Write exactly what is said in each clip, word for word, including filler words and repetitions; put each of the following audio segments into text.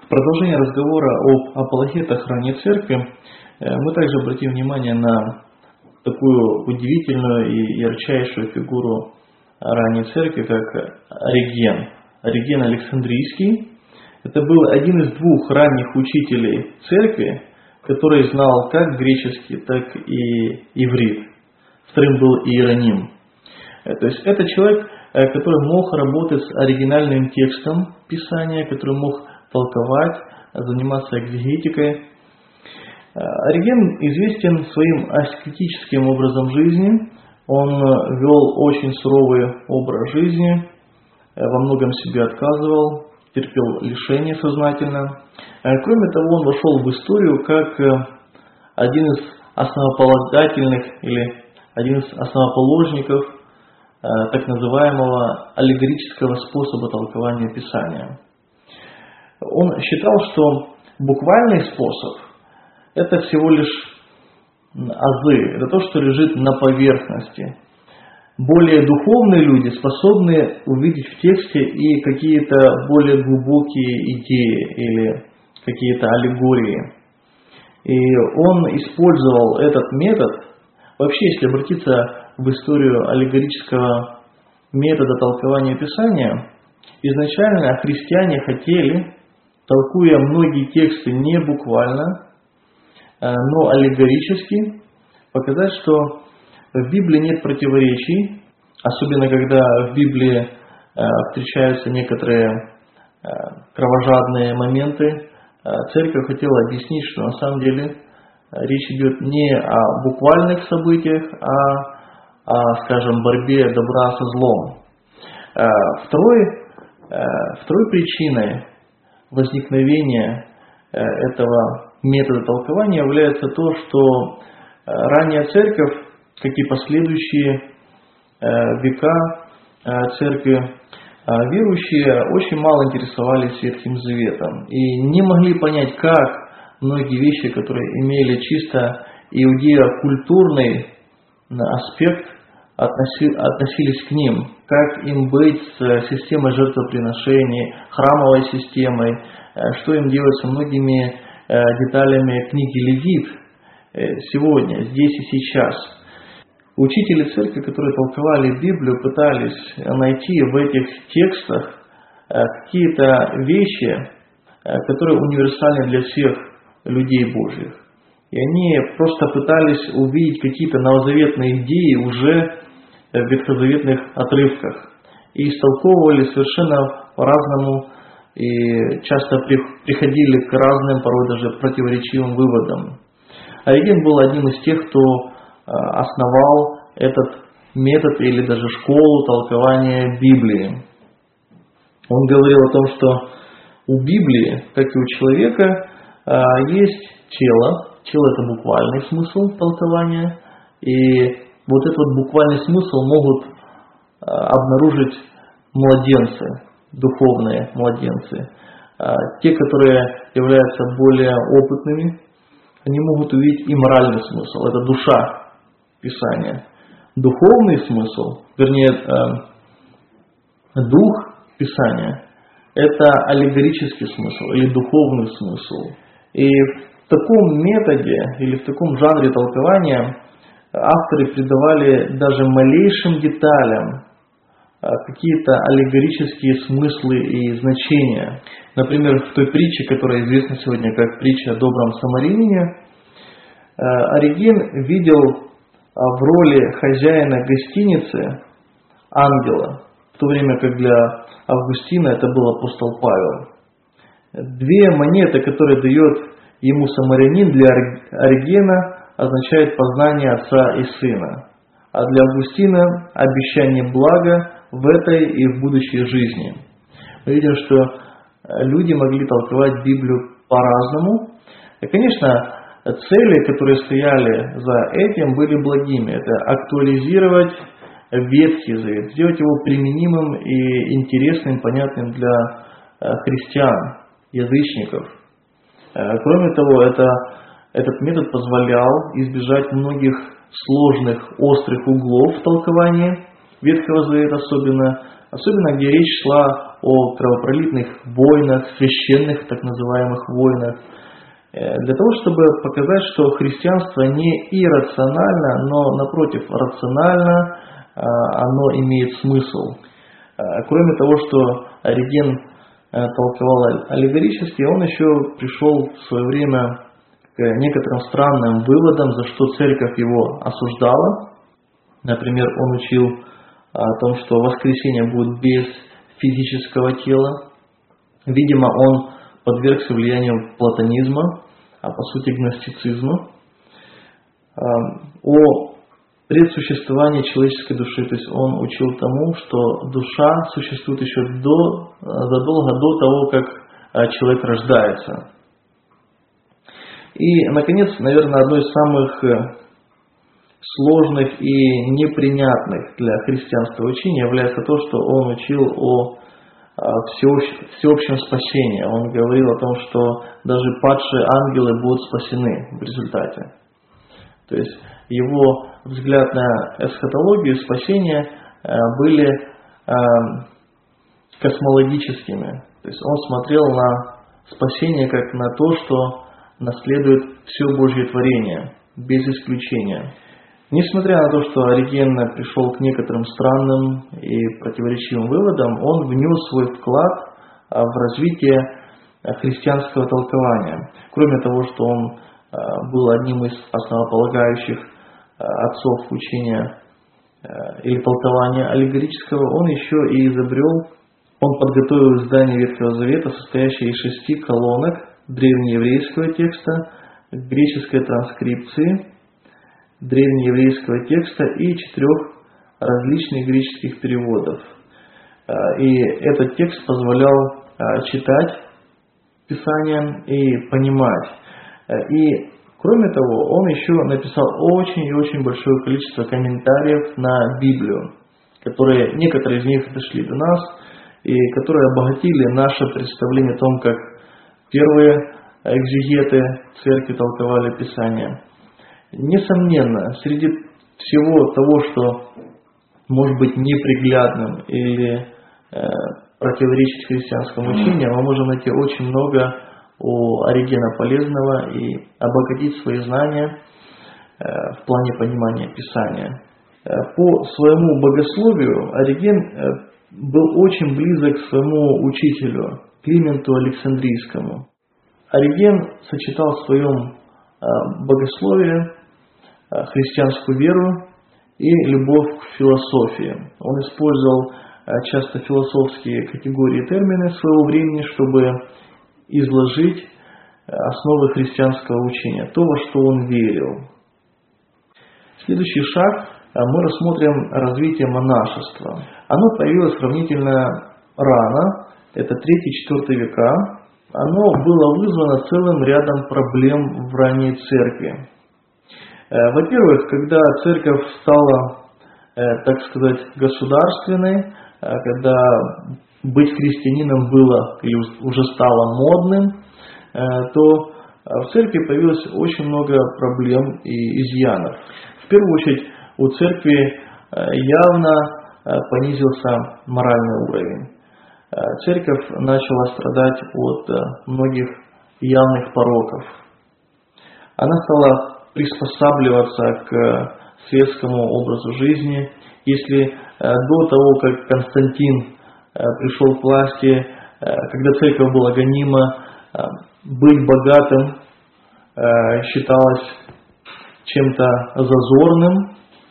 В продолжение разговора об апологетах ранней церкви мы также обратим внимание на такую удивительную и ярчайшую фигуру ранней церкви, как Ориген. Ориген Александрийский. Это был один из двух ранних учителей церкви, который знал как греческий, так и иврит. Вторым был Иероним. То есть это человек, который мог работать с оригинальным текстом Писания, который мог толковать, заниматься экзегетикой. Ориген известен своим аскетическим образом жизни. Он вел очень суровый образ жизни, во многом себе отказывал, терпел лишения сознательно. Кроме того, он вошел в историю как один из основополагательных или один из основоположников так называемого аллегорического способа толкования Писания. Он считал, что буквальный способ – это всего лишь азы, это то, что лежит на поверхности. Более духовные люди способны увидеть в тексте и какие-то более глубокие идеи или какие-то аллегории. И он использовал этот метод. Вообще, если обратиться в историю аллегорического метода толкования Писания, изначально христиане хотели, толкуя многие тексты не буквально, но аллегорически, показать, что в Библии нет противоречий, особенно когда в Библии встречаются некоторые кровожадные моменты. Церковь хотела объяснить, что на самом деле речь идет не о буквальных событиях, а о, скажем, борьбе добра со злом. Второй, второй причиной возникновения этого метода толкования является то, что ранняя церковь, как и последующие века церкви, верующие очень мало интересовались Ветхим Заветом и не могли понять, как многие вещи, которые имели чисто иудео-культурный аспект, относились к ним, как им быть с системой жертвоприношений, храмовой системой, что им делать со многими деталями книги Левит сегодня, здесь и сейчас. Учители церкви, которые толковали Библию, пытались найти в этих текстах какие-то вещи, которые универсальны для всех людей Божьих. И они просто пытались увидеть какие-то новозаветные идеи уже в ветхозаветных отрывках. И истолковывали совершенно по-разному и часто приходили к разным, порой даже противоречивым выводам. Ориген был одним из тех, кто основал этот метод или даже школу толкования Библии. Он говорил о том, что у Библии, как и у человека, есть тело. Тело – это буквальный смысл толкования. И вот этот вот буквальный смысл могут обнаружить младенцы, духовные младенцы. Те, которые являются более опытными, они могут увидеть и моральный смысл. Это душа Писания. Духовный смысл, вернее, дух Писания – это аллегорический смысл или духовный смысл. И в таком методе или в таком жанре толкования авторы придавали даже малейшим деталям какие-то аллегорические смыслы и значения. Например, в той притче, которая известна сегодня как притча о добром самарянине, Ориген видел в роли хозяина гостиницы ангела, в то время как для Августина это был апостол Павел. Две монеты, которые дает ему самарянин, для Оригена означает познание отца и сына, а для Августина обещание блага в этой и в будущей жизни. Мы видим, что люди могли толковать Библию по-разному. И, конечно, цели, которые стояли за этим, были благими. Это актуализировать Ветхий Завет, сделать его применимым и интересным, понятным для христиан, язычников. Кроме того, это, этот метод позволял избежать многих сложных, острых углов в толковании Ветхого Завета, особенно особенно где речь шла о кровопролитных войнах, священных так называемых войнах, для того, чтобы показать, что христианство не иррационально, но напротив, рационально, оно имеет смысл. Кроме того, что Ориген толковал аллегорически, он еще пришел в свое время к некоторым странным выводам, за что церковь его осуждала. Например, он учил о том, что воскресение будет без физического тела. Видимо, он подвергся влиянию платонизма, а по сути гностицизма, о предсуществовании человеческой души. То есть он учил тому, что душа существует еще до, задолго до того, как человек рождается. И, наконец, наверное, одно из самых сложных и непринятных для христианства учений является то, что он учил о всеобщем, всеобщем спасении. Он говорил о том, что даже падшие ангелы будут спасены в результате. То есть его взгляд на эсхатологию спасения были космологическими. То есть он смотрел на спасение как на то, что наследует все Божье творение, без исключения. Несмотря на то, что Ориген пришел к некоторым странным и противоречивым выводам, он внес свой вклад в развитие христианского толкования. Кроме того, что он был одним из основополагающих отцов учения или толкования аллегорического, он еще и изобрел, он подготовил издание Ветхого Завета, состоящее из шести колонок древнееврейского текста, греческой транскрипции, древнееврейского текста и четырех различных греческих переводов. И этот текст позволял читать Писание и понимать. И кроме того, он еще написал очень и очень большое количество комментариев на Библию, которые, некоторые из них дошли до нас, и которые обогатили наше представление о том, как первые экзегеты церкви толковали Писание. Несомненно, среди всего того, что может быть неприглядным или э, противоречить христианскому учению, мы можем найти очень много у Оригена полезного и обогатить свои знания э, в плане понимания Писания. Э, по своему богословию Ориген э, был очень близок к своему учителю Клименту Александрийскому. Ориген сочетал в своем богословие, христианскую веру и любовь к философии. Он использовал часто философские категории и термины своего времени, чтобы изложить основы христианского учения, то, во что он верил. Следующий шаг мы рассмотрим развитие монашества. Оно появилось сравнительно рано, это третий-четвёртый века. Оно было вызвано целым рядом проблем в ранней церкви. Во-первых, когда церковь стала, так сказать, государственной, когда быть христианином было или уже стало модным, то в церкви появилось очень много проблем и изъянов. В первую очередь у церкви явно понизился моральный уровень. Церковь начала страдать от многих явных пороков. Она стала приспосабливаться к светскому образу жизни. Если до того, как Константин пришел к власти, когда церковь была гонима, быть богатым считалось чем-то зазорным,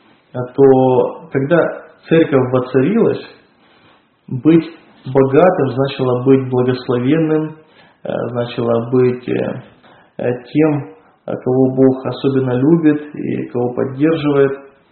то когда церковь воцарилась, быть богатым значило быть благословенным, значило быть тем, кого Бог особенно любит и кого поддерживает.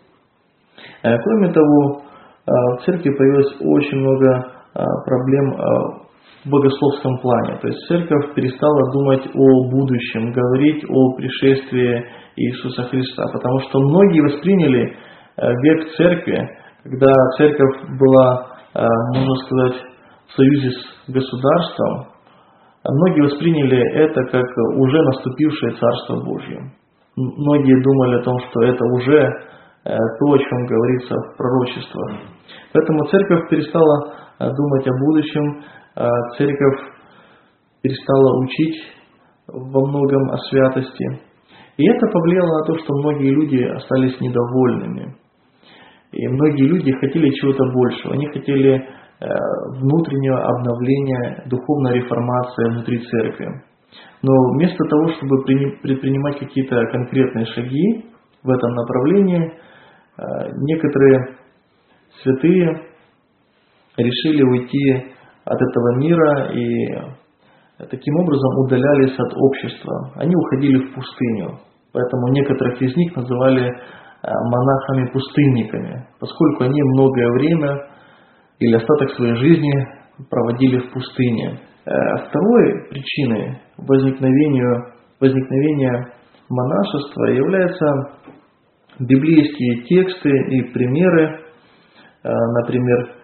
Кроме того, в церкви появилось очень много проблем в богословском плане. То есть церковь перестала думать о будущем, говорить о пришествии Иисуса Христа, потому что многие восприняли век церкви, когда церковь была, можно сказать, в союзе с государством, многие восприняли это как уже наступившее Царство Божье. Многие думали о том, что это уже то, о чем говорится в пророчествах. Поэтому церковь перестала думать о будущем, церковь перестала учить во многом о святости. И это повлияло на то, что многие люди остались недовольными. И многие люди хотели чего-то большего. Они хотели внутреннего обновления, духовной реформации внутри церкви. Но вместо того, чтобы предпринимать какие-то конкретные шаги в этом направлении, некоторые святые решили уйти от этого мира и таким образом удалялись от общества. Они уходили в пустыню. Поэтому некоторых из них называли монахами-пустынниками, поскольку они многое время или остаток своей жизни проводили в пустыне. Второй причиной возникновения, возникновения монашества являются библейские тексты и примеры. Например,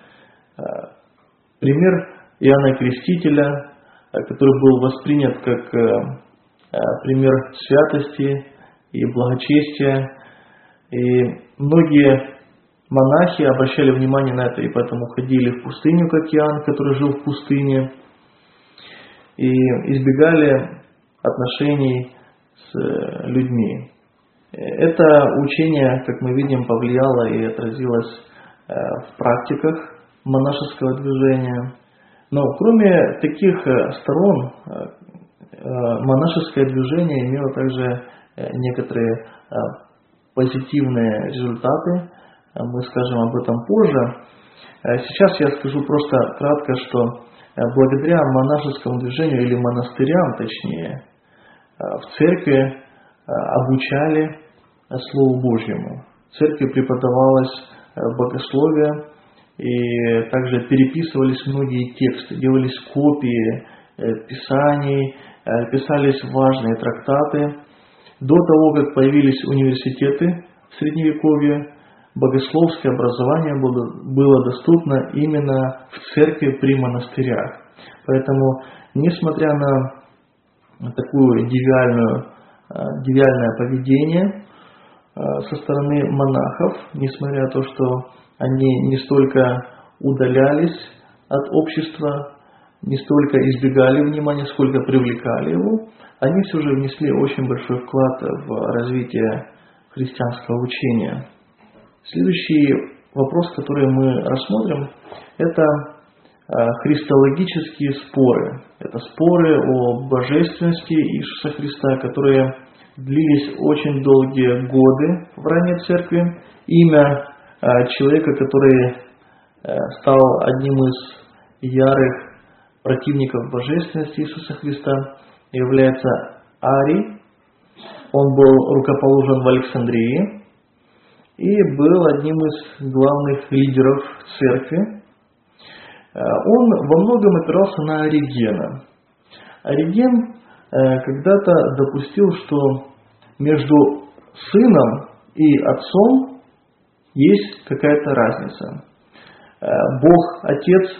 пример Иоанна Крестителя, который был воспринят как пример святости и благочестия. И многие монахи обращали внимание на это, и поэтому ходили в пустыню, как Иоанн, который жил в пустыне, и избегали отношений с людьми. Это учение, как мы видим, повлияло и отразилось в практиках монашеского движения. Но кроме таких сторон, монашеское движение имело также некоторые позитивные результаты. Мы скажем об этом позже. Сейчас я скажу просто кратко, что благодаря монашескому движению, или монастырям точнее, в церкви обучали Слову Божьему. В церкви преподавалось богословие, и также переписывались многие тексты, делались копии писаний, писались важные трактаты. До того, как появились университеты в Средневековье, богословское образование было, было доступно именно в церкви при монастырях. Поэтому, несмотря на такую девиальную, девиальное поведение со стороны монахов, несмотря на то, что они не столько удалялись от общества, не столько избегали внимания, сколько привлекали его, они все же внесли очень большой вклад в развитие христианского учения. Следующий вопрос, который мы рассмотрим, это христологические споры. Это споры о божественности Иисуса Христа, которые длились очень долгие годы в ранней церкви. Имя человека, который стал одним из ярых противников божественности Иисуса Христа, является Арий. Он был рукоположен в Александрии и был одним из главных лидеров церкви. Он во многом опирался на Оригена. Ориген когда-то допустил, что между сыном и отцом есть какая-то разница. Бог Отец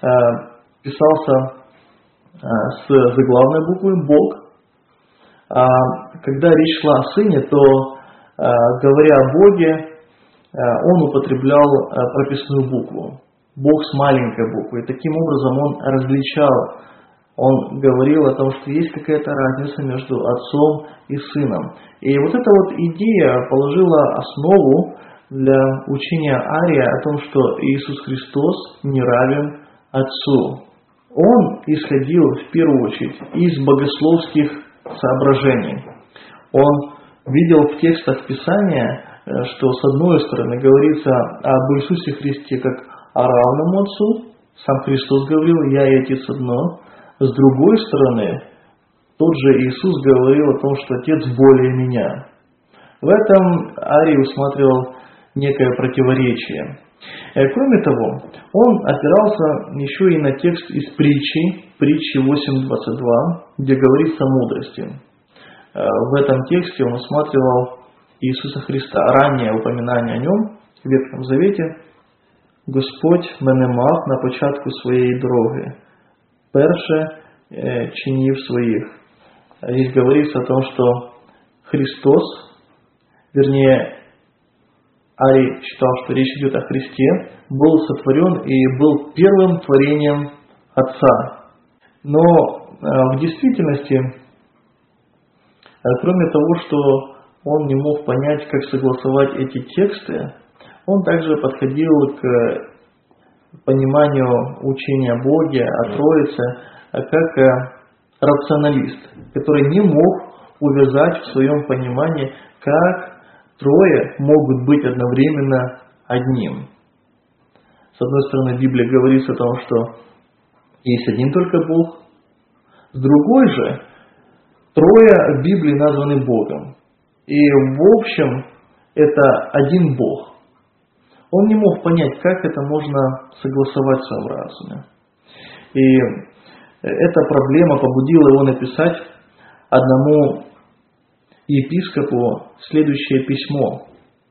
писался с заглавной буквы «Бог», а когда речь шла о Сыне, то, говоря о Боге, он употреблял прописную букву. Бог с маленькой буквы. И таким образом он различал, он говорил о том, что есть какая-то разница между Отцом и Сыном. И вот эта вот идея положила основу для учения Ария о том, что Иисус Христос не равен Отцу. Он исходил в первую очередь из богословских соображений. Он видел в текстах Писания, что с одной стороны говорится об Иисусе Христе как о равном Отцу. Сам Христос говорил: «Я и Отец одно». С другой стороны, тот же Иисус говорил о том, что Отец более меня. В этом Арий усматривал некое противоречие. Кроме того, он опирался еще и на текст из притчи, притчи восемь двадцать два, где говорится о мудрости. В этом тексте он усматривал Иисуса Христа, раннее упоминание о нем в Ветхом Завете. «Господь мене мав на початку своєї дороги, перше чинив своих». Здесь говорится о том, что Христос, вернее, Арий считал, что речь идет о Христе, был сотворен и был первым творением Отца. Но в действительности, кроме того, что он не мог понять, как согласовать эти тексты, он также подходил к пониманию учения о Боге, о Троице, как рационалист, который не мог увязать в своем понимании, как трое могут быть одновременно одним. С одной стороны, Библия говорит о том, что есть один только Бог. С другой же, трое в Библии названы Богом. И в общем, это один Бог. Он не мог понять, как это можно согласовать в своем разуме. И эта проблема побудила его написать одному епископу следующее письмо.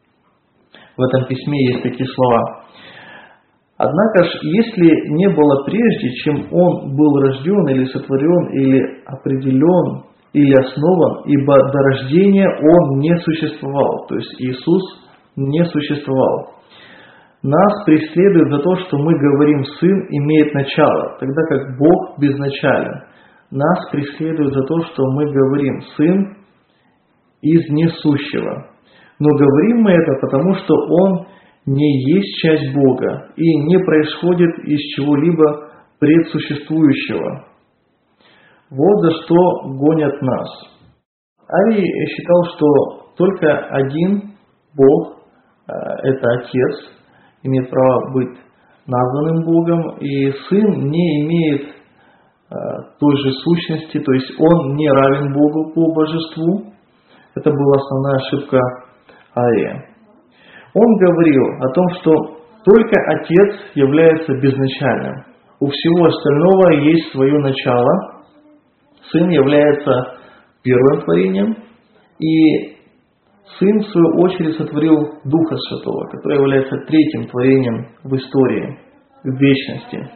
В этом письме есть такие слова. «Однако ж, если не было прежде, чем он был рожден или сотворен, или определен, или основан, ибо до рождения он не существовал». То есть Иисус не существовал. «Нас преследует за то, что мы говорим, Сын имеет начало, тогда как Бог безначален. Нас преследует за то, что мы говорим, Сын из несущего. Но говорим мы это потому, что Он не есть часть Бога и не происходит из чего-либо предсуществующего. Вот за что гонят нас». Арий считал, что только один Бог, это Отец, имеет право быть названным Богом, и Сын не имеет той же сущности, то есть Он не равен Богу по божеству. Это была основная ошибка Ария. Он говорил о том, что только Отец является безначальным. У всего остального есть свое начало. Сын является первым творением, и Сын, в свою очередь, сотворил Духа Святого, который является третьим творением в истории, в вечности.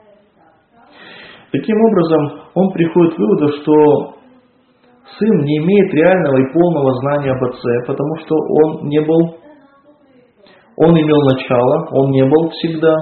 Таким образом, он приходит к выводу, что Сын не имеет реального и полного знания об Отце, потому что Он не был, Он имел начало, Он не был всегда.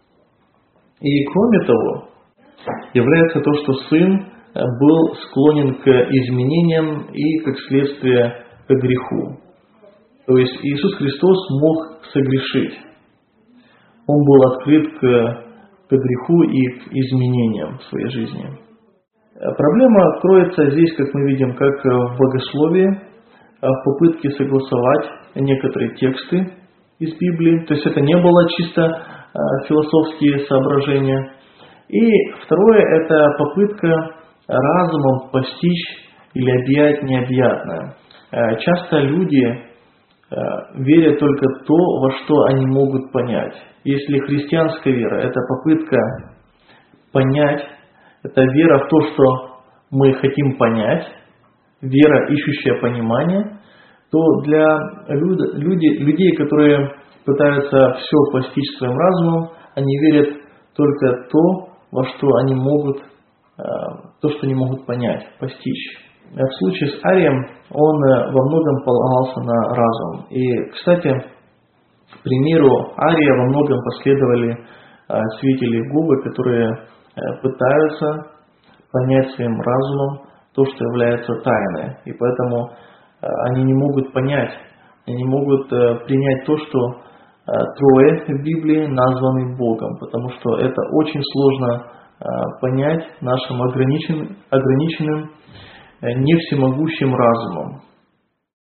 И кроме того, является то, что Сын был склонен к изменениям и, как следствие, к греху. То есть Иисус Христос мог согрешить. Он был открыт к, к греху и к изменениям в своей жизни. Проблема кроется здесь, как мы видим, как в богословии, в попытке согласовать некоторые тексты из Библии. То есть это не было чисто философские соображения. И второе – это попытка разумом постичь или объять необъятное. Часто люди верят только то, во что они могут понять. Если христианская вера – это попытка понять, это вера в то, что мы хотим понять, вера, ищущая понимание, то для люд, люди, людей, которые пытаются все постичь своим разумом, они верят только то, во что они могут, то, что они могут понять, постичь. В случае с Арием он во многом полагался на разум. И, кстати, к примеру Ария во многом последовали святители Иеговы, которые пытаются понять своим разумом то, что является тайной. И поэтому они не могут понять, они не могут принять то, что трое в Библии названы Богом, потому что это очень сложно понять нашим ограниченным, ограниченным не всемогущим разумом.